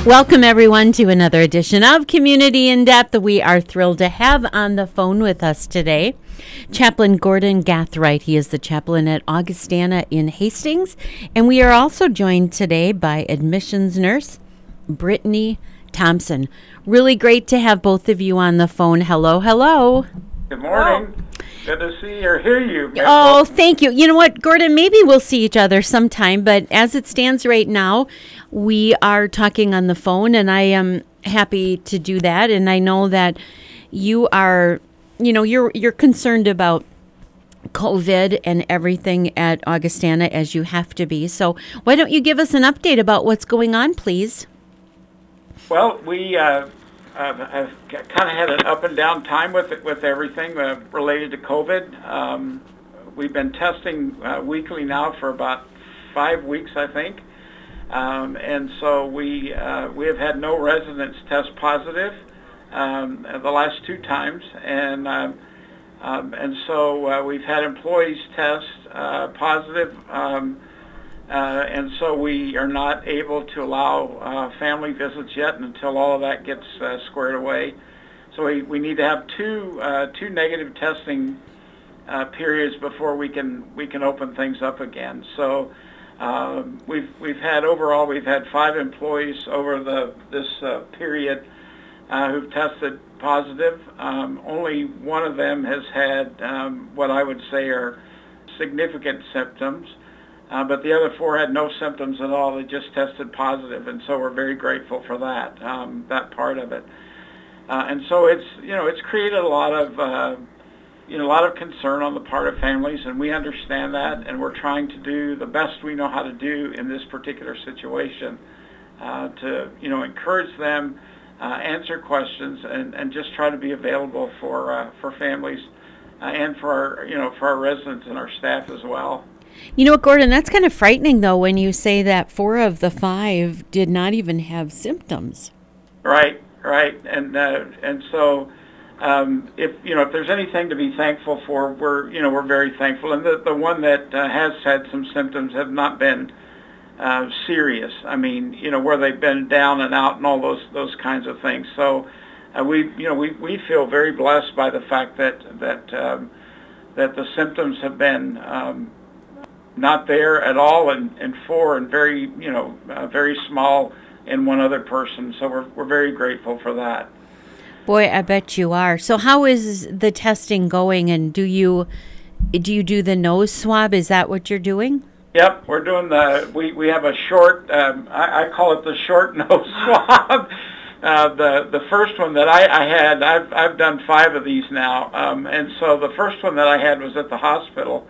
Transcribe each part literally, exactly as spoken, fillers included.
Welcome, everyone, to another edition of Community in Depth. We are thrilled to have on the phone with us today Chaplain Gordon Gathright. He is the chaplain at Augustana in Hastings. And we are also joined today by admissions nurse Brittany Thompson. Really great to have both of you on the phone. Hello, hello. Good morning. Oh. Good to see or hear you. Oh, thank you. You know what, Gordon, maybe we'll see each other sometime, but as it stands right now, we are talking on the phone, and I am happy to do that. And I know that you are, you know, you're you're concerned about COVID and everything at Augustana, as you have to be. So why don't you give us an update about what's going on, please? Well, we uh, uh, have kind of had an up and down time with it, with everything uh, related to COVID. Um, we've been testing uh, weekly now for about five weeks, I think. Um, and so we uh, we have had no residents test positive um, the last two times, and um, um, and so uh, we've had employees test uh, positive, um, uh, and so we are not able to allow uh, family visits yet until all of that gets uh, squared away. So we, we need to have two uh, two negative testing uh, periods before we can we can open things up again. So. Um, we've we've had overall we've had five employees over the this uh, period uh, who've tested positive. Um, only one of them has had um, what I would say are significant symptoms, uh, but the other four had no symptoms at all. They just tested positive, and so we're very grateful for that um, that part of it. Uh, and so it's you know it's created a lot of uh, you know, a lot of concern on the part of families, and we understand that, and we're trying to do the best we know how to do in this particular situation uh, to, you know, encourage them, uh, answer questions, and, and just try to be available for uh, for families uh, and for our, you know, for our residents and our staff as well. You know what, Gordon, that's kind of frightening, though, when you say that four of the five did not even have symptoms. Right, right, and uh, and so. Um, if you know if there's anything to be thankful for, we're you know we're very thankful. And the the one that uh, has had some symptoms have not been uh, serious. I mean, you know where they've been down and out and all those those kinds of things. So uh, we you know we, we feel very blessed by the fact that that um, that the symptoms have been um, not there at all, and, and four and very you know uh, very small in one other person. So we're we're very grateful for that. Boy, I bet you are. So how is the testing going, and do you do you do the nose swab? Is that what you're doing? Yep, we're doing the, we, we have a short, um, I, I call it the short nose swab. Uh, the the first one that I, I had, I've, I've done five of these now, um, and so the first one that I had was at the hospital,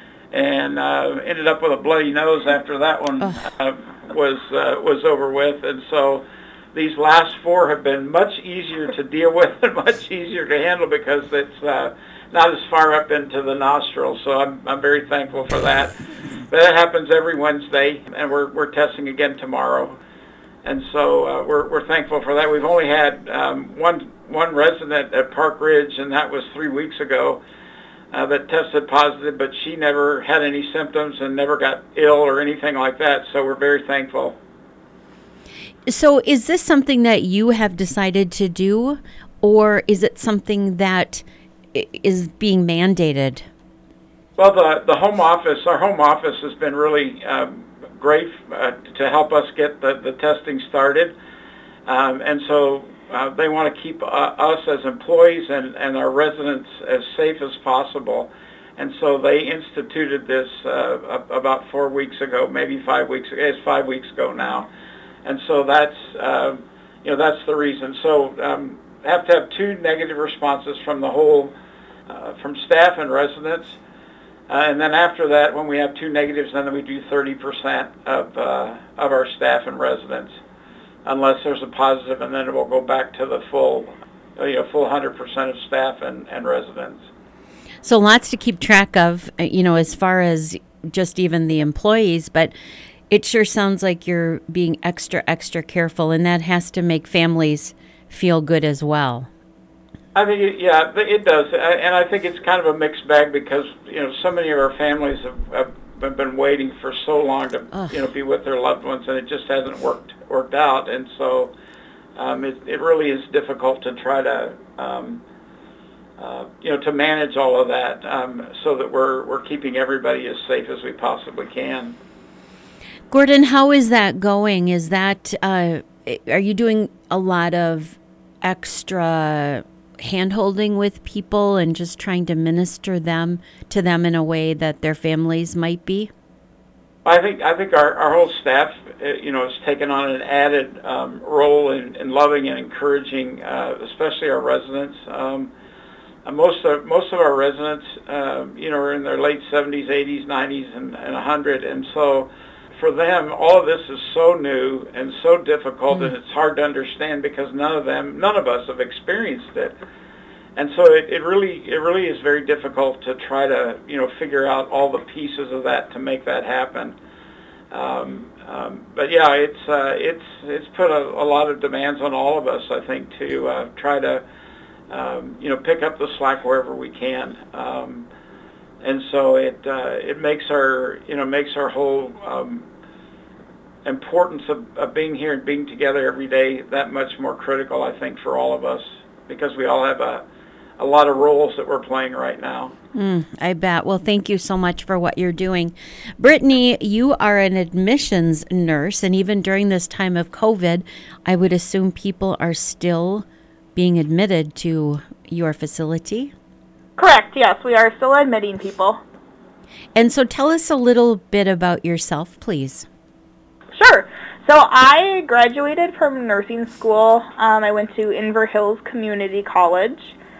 and uh, ended up with a bloody nose after that one uh, was uh, was over with, and so these last four have been much easier to deal with and much easier to handle because it's uh, not as far up into the nostrils. So I'm I'm very thankful for that. But that happens every Wednesday, and we're we're testing again tomorrow. And so uh, we're we're thankful for that. We've only had um, one one resident at Park Ridge, and that was three weeks ago, uh, that tested positive, but she never had any symptoms and never got ill or anything like that. So we're very thankful. So is this something that you have decided to do, or is it something that is being mandated? Well, the, the home office, our home office has been really um, great uh, to help us get the, the testing started. Um, and so uh, they want to keep uh, us as employees and, and our residents as safe as possible. And so they instituted this uh, about four weeks ago, maybe five weeks ago. It's five weeks ago now. And so that's, uh, you know, that's the reason. So um, have to have two negative responses from the whole, uh, from staff and residents. Uh, and then after that, when we have two negatives, then we do thirty percent of uh, of our staff and residents, unless there's a positive, and then it will go back to the full, you know, full one hundred percent of staff and, and residents. So lots to keep track of, you know, as far as just even the employees, but it sure sounds like you're being extra, extra careful, and that has to make families feel good as well. I think, it, yeah, it does, and I think it's kind of a mixed bag because, you know, so many of our families have, have been waiting for so long to, Ugh. you know, be with their loved ones, and it just hasn't worked worked out. And so um, it, it really is difficult to try to, um, uh, you know, to manage all of that um, so that we're, we're keeping everybody as safe as we possibly can. Gordon, how is that going? Is that, uh, are you doing a lot of extra hand-holding with people and just trying to minister them to them in a way that their families might be? I think I think our, our whole staff, uh, you know, has taken on an added um, role in, in loving and encouraging, uh, especially our residents. Um, uh, most of most of our residents, uh, you know, are in their late seventies, eighties, nineties, and, and one hundred, and so for them, all of this is so new and so difficult, mm. and it's hard to understand because none of them, none of us have experienced it. And so it, it really it really is very difficult to try to, you know, figure out all the pieces of that to make that happen. Um, um, but yeah, it's uh, it's it's put a, a lot of demands on all of us, I think, to uh, try to um, you know pick up the slack wherever we can. Um, and so it uh, it makes our you know makes our whole um, importance of, of being here and being together every day that much more critical, I think, for all of us, because we all have a a lot of roles that we're playing right now. Mm, I bet. Well, thank you so much for what you're doing. Brittany, you are an admissions nurse, and even during this time of COVID, I would assume people are still being admitted to your facility? Correct, yes. We are still admitting people. And so tell us a little bit about yourself, please. Sure. So I graduated from nursing school. Um, I went to Inver Hills Community College.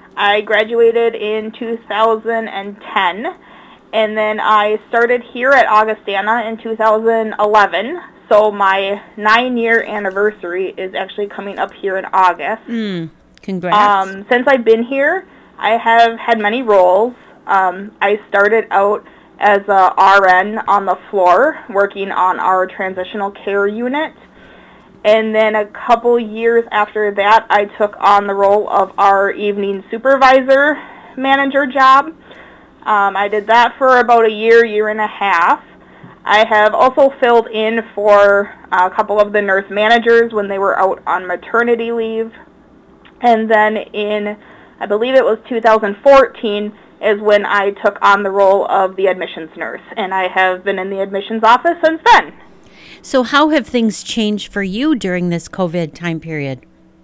I graduated in two thousand ten, and then I started here at Augustana in two thousand eleven. So my nine-year anniversary is actually coming up here in August. Mm, congrats. Um, since I've been here, I have had many roles. Um, I started out as a R N on the floor, working on our transitional care unit. And then a couple years after that, I took on the role of our evening supervisor manager job. Um, I did that for about a year, year and a half. I have also filled in for a couple of the nurse managers when they were out on maternity leave. And then in, I believe it was two thousand fourteen, is when I took on the role of the admissions nurse. And I have been in the admissions office since then. So how have things changed for you during this COVID time period?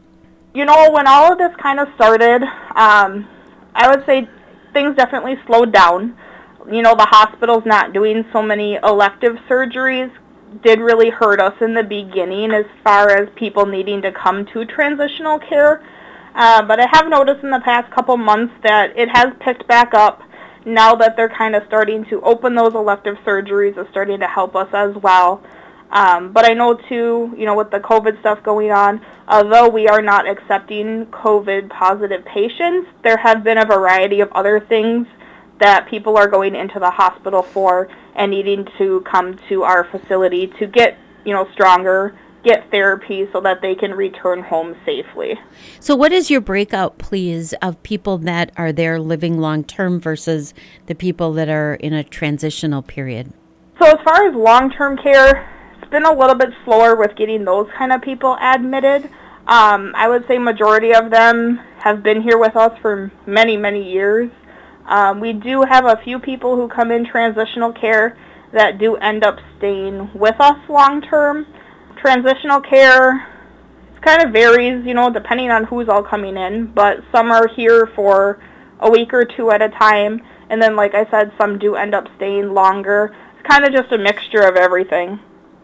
You know, when all of this kind of started, um, I would say things definitely slowed down. You know, the hospital's not doing so many elective surgeries did really hurt us in the beginning as far as people needing to come to transitional care. Uh, but I have noticed in the past couple months that it has picked back up now that they're kind of starting to open those elective surgeries. It's starting to help us as well. Um, but I know, too, you know, with the COVID stuff going on, although we are not accepting COVID-positive patients, there have been a variety of other things that people are going into the hospital for and needing to come to our facility to get, you know, stronger, get therapy so that they can return home safely. So what is your breakout, please, of people that are there living long-term versus the people that are in a transitional period? So as far as long-term care, it's been a little bit slower with getting those kind of people admitted. Um, I would say majority of them have been here with us for many, many years. Um, we do have a few people who come in transitional care that do end up staying with us long-term. Transitional care kind of varies, you know, depending on who's all coming in, but some are here for a week or two at a time, and then, like I said, some do end up staying longer. It's kind of just a mixture of everything.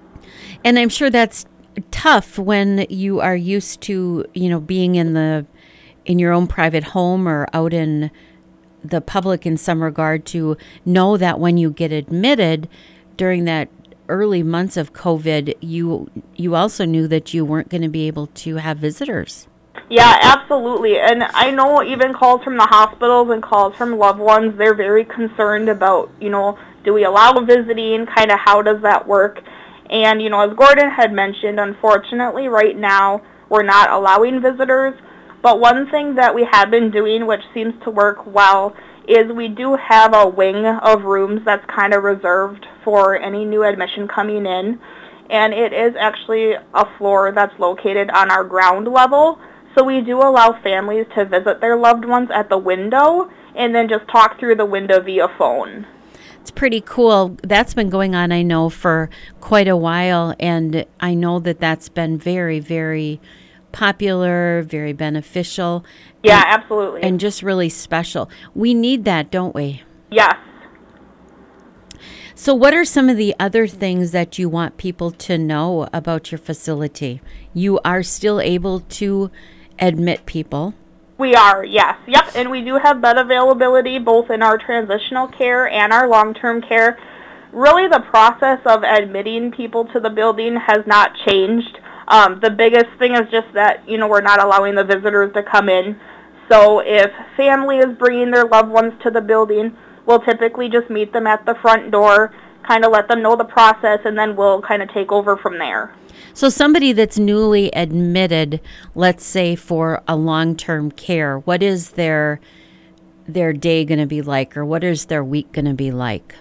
And I'm sure that's tough when you are used to, you know, being in the in your own private home or out in the public in some regard, to know that when you get admitted during that early months of COVID, you you also knew that you weren't going to be able to have visitors. Yeah, absolutely. And I know even calls from the hospitals and calls from loved ones, they're very concerned about, you know, do we allow visiting? Kind of how does that work? And, you know, as Gordon had mentioned, unfortunately, right now, we're not allowing visitors. But one thing that we have been doing, which seems to work well, is we do have a wing of rooms that's kind of reserved for any new admission coming in. and it is actually a floor that's located on our ground level. So we do allow families to visit their loved ones at the window and then just talk through the window via phone. It's pretty cool. That's been going on, I know, for quite a while, and I know that that's been very, very popular, very beneficial. Yeah, and, absolutely. And just really special. We need that, don't we? Yes. So what are some of the other things that you want people to know about your facility? You are still able to admit people. We are, yes. Yep, and we do have bed availability both in our transitional care and our long-term care. Really, the process of admitting people to the building has not changed. Um, the biggest thing is just that, you know, we're not allowing the visitors to come in. So if family is bringing their loved ones to the building, we'll typically just meet them at the front door, kind of let them know the process, and then we'll kind of take over from there. So somebody that's newly admitted, let's say for a long-term care, what is their their day going to be like, or what is their week going to be like?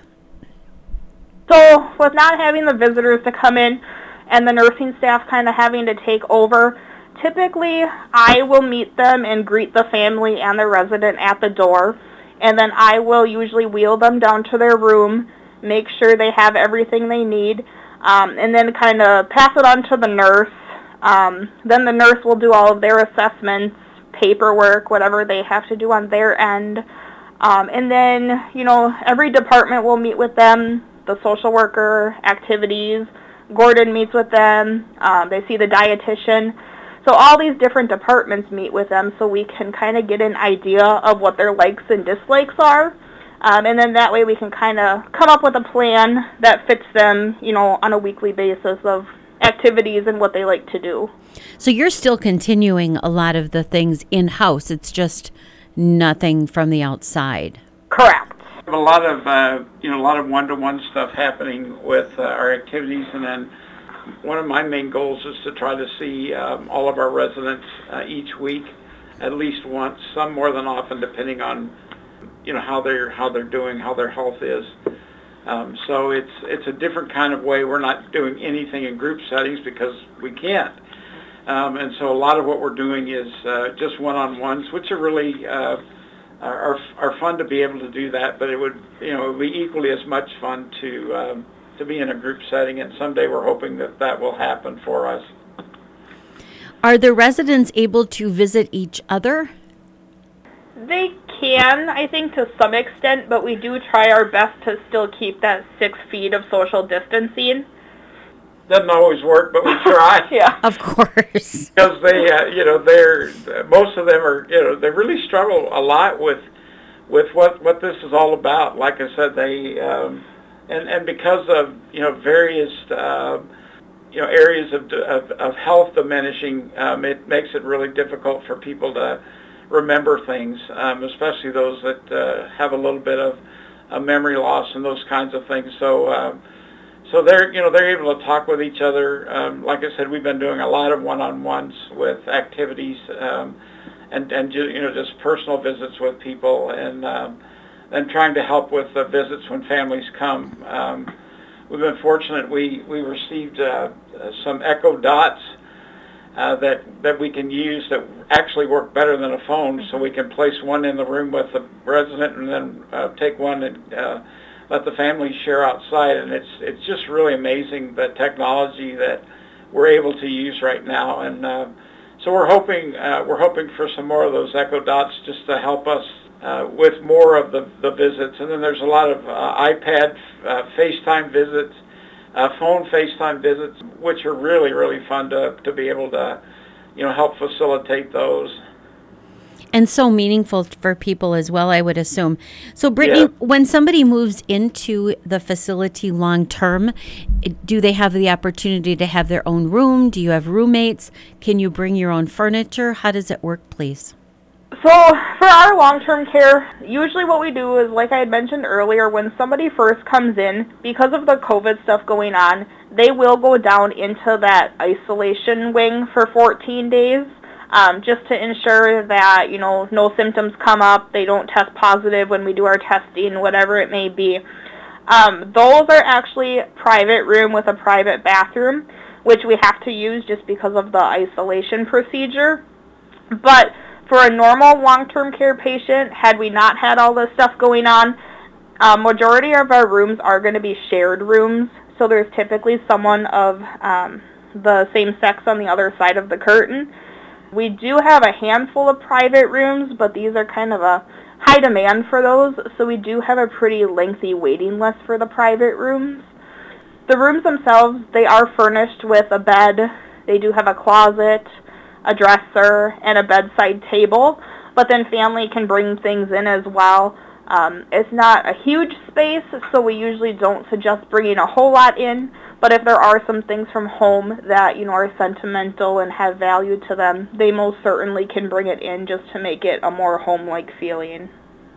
So with not having the visitors to come in and the nursing staff kind of having to take over, typically I will meet them and greet the family and the resident at the door, and then I will usually wheel them down to their room, make sure they have everything they need, Um, and then kind of pass it on to the nurse. Um, then the nurse will do all of their assessments, paperwork, whatever they have to do on their end. Um, and then, you know, every department will meet with them, the social worker, activities. Gordon meets with them. Um, they see the dietitian. So all these different departments meet with them so we can kind of get an idea of what their likes and dislikes are. Um, and then that way we can kind of come up with a plan that fits them, you know, on a weekly basis of activities and what they like to do. So you're still continuing a lot of the things in-house. It's just nothing from the outside. Correct. We have a lot of, uh, you know, a lot of one-to-one stuff happening with uh, our activities, and then one of my main goals is to try to see um, all of our residents uh, each week, at least once, some more than often, depending on you know how they're how they're doing, how their health is. Um, so it's it's a different kind of way. We're not doing anything in group settings because we can't. Um, and so a lot of what we're doing is uh, just one-on-ones, which are really uh, are are fun to be able to do that. But it would you know it would be equally as much fun to um, to be in a group setting. And someday we're hoping that that will happen for us. Are the residents able to visit each other? They can, I think, to some extent, but we do try our best to still keep that six feet of social distancing. Doesn't always work, but we try. Yeah. Of course. Because they, uh, you know, they're most of them are, you know, they really struggle a lot with with what what this is all about. Like I said, they um, and and because of you know various uh, you know areas of of, of health diminishing, um, it makes it really difficult for people to remember things, um, especially those that uh, have a little bit of uh, memory loss and those kinds of things. So, um, so they're you know they're able to talk with each other. Um, like I said, we've been doing a lot of one-on-ones with activities um, and and ju- you know just personal visits with people, and um, and trying to help with the visits when families come. Um, we've been fortunate. We we received uh, some Echo Dots. Uh, that that we can use that actually work better than a phone, so we can place one in the room with the resident and then uh, take one and uh, let the family share outside. And it's it's just really amazing the technology that we're able to use right now. And uh, so we're hoping uh, we're hoping for some more of those Echo Dots just to help us uh, with more of the, the visits. And then there's a lot of uh, iPad, uh, FaceTime visits. Uh, phone FaceTime visits, which are really, really fun to, to be able to, you know, help facilitate those. And so meaningful for people as well, I would assume. So, Brittany, Yeah. when somebody moves into the facility long term, do they have the opportunity to have their own room? Do you have roommates? Can you bring your own furniture? How does it work, please? So for our long-term care, usually what we do is, like I had mentioned earlier, when somebody first comes in, because of the COVID stuff going on, they will go down into that isolation wing for fourteen days, um, just to ensure that, you know, no symptoms come up, they don't test positive when we do our testing, whatever it may be. Um, those are actually private room with a private bathroom, which we have to use just because of the isolation procedure. But for a normal long-term care patient, had we not had all this stuff going on, a majority of our rooms are going to be shared rooms. So there's typically someone of um, the same sex on the other side of the curtain. We do have a handful of private rooms, but these are kind of a high demand for those, so we do have a pretty lengthy waiting list for the private rooms. The rooms themselves, they are furnished with a bed. They do have a closet, a dresser, and a bedside table, but then family can bring things in as well. Um, it's not a huge space, so we usually don't suggest bringing a whole lot in, but if there are some things from home that, you know, are sentimental and have value to them, they most certainly can bring it in just to make it a more home-like feeling.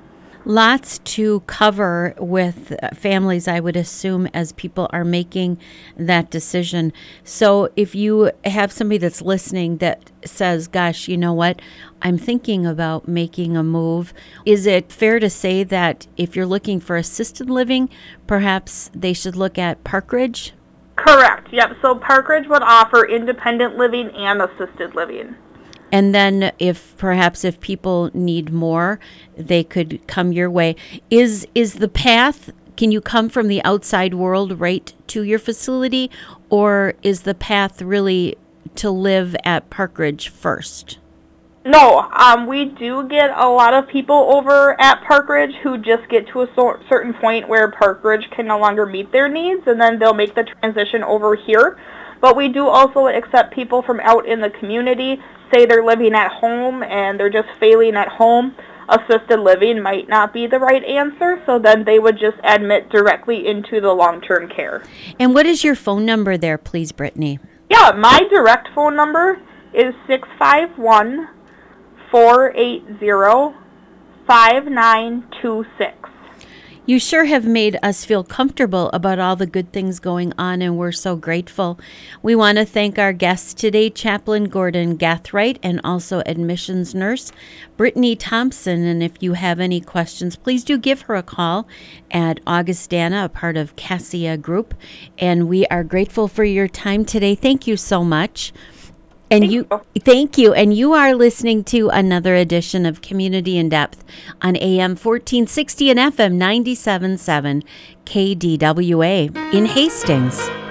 Lots to cover with families, I would assume, as people are making that decision. So if you have somebody that's listening that says, gosh, you know what, I'm thinking about making a move, is it fair to say that if you're looking for assisted living, perhaps they should look at Park Ridge? Correct. Yep. So Park Ridge would offer independent living and assisted living. And then if perhaps if people need more, they could come your way. Is is the path, can you come from the outside world right to your facility, or is the path really to live at Park Ridge first? No, um, we do get a lot of people over at Park Ridge who just get to a so- certain point where Park Ridge can no longer meet their needs, and then they'll make the transition over here. But we do also accept people from out in the community, say they're living at home and they're just failing at home. Assisted living might not be the right answer, so then they would just admit directly into the long-term care. And what is your phone number there, please, Brittany? Yeah, my direct phone number is six five one, four eight zero, five nine two six. You sure have made us feel comfortable about all the good things going on, and we're so grateful. We want to thank our guests today, Chaplain Gordon Gathright, and also admissions nurse Brittany Thompson. And if you have any questions, please do give her a call at Augustana, a part of Cassia Group. And we are grateful for your time today. Thank you so much. And you, thank you. And you are listening to another edition of Community in Depth on A M fourteen sixty and F M ninety-seven point seven K D W A in Hastings.